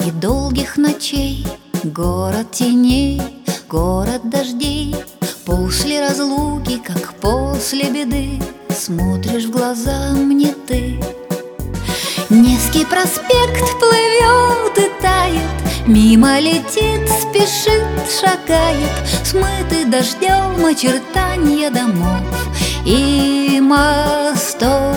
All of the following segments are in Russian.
и долгих ночей, город теней, город дождей. После разлуки, как после беды, смотришь в глаза мне ты. Невский проспект плывет и тает, мимо летит, спешит, шагает, смыты дождем очертания домов и мостов.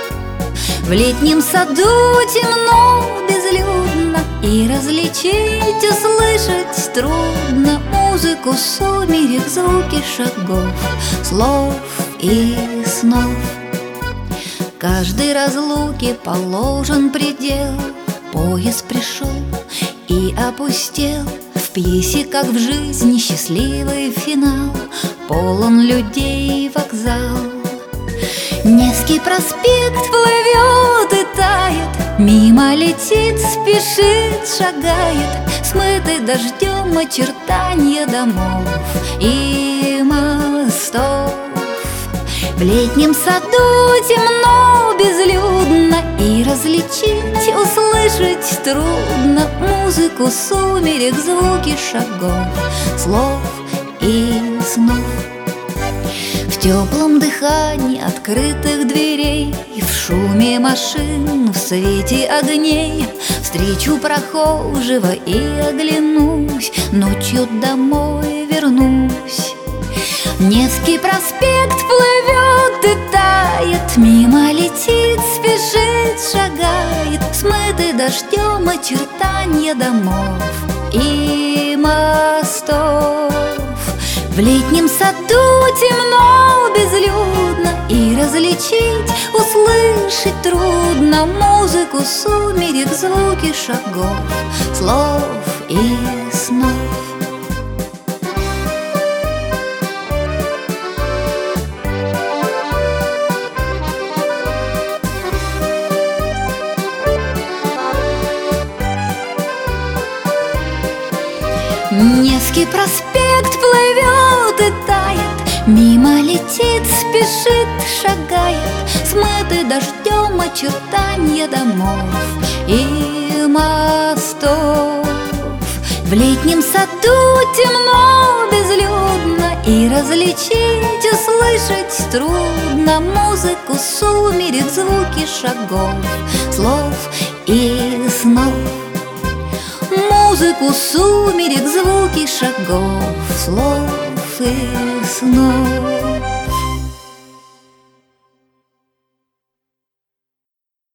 В летнем саду темно, безлюдно, и различить, услышать трудно музыку сумерек, звуки шагов, слов и снов. Каждой разлуке положен предел, поезд пришел и опустел. В пьесе, как в жизни, счастливый финал, полон людей вокзал. Невский проспект плывет и тает, мимо летит, спешит, шагает, смыты дождем очертания домов и мостов. В летнем саду темно, безлюдно, и различить, услышать трудно музыку сумерек, звуки шагов, слов и снов. В теплом дыхании открытых дверей, и в шуме машин, в свете огней встречу прохожего и оглянусь, ночью домой вернусь. Невский проспект плывет и тает, мимо летит, спешит, шагает, смыты дождем очертания домов и мостов. В летнем саду темно, безлюдно, и различить, услышать трудно музыку сумерек, звуки шагов, слов и снов. Невский проспект плывет и тает, мимо летит, спешит, шагает, смыты дождем очертания домов и мостов. В летнем саду темно, безлюдно, и различить, услышать трудно музыку сумерек, звуки шагов, слов и снов. Музыку сумерек, звуки шагов, слов и снов.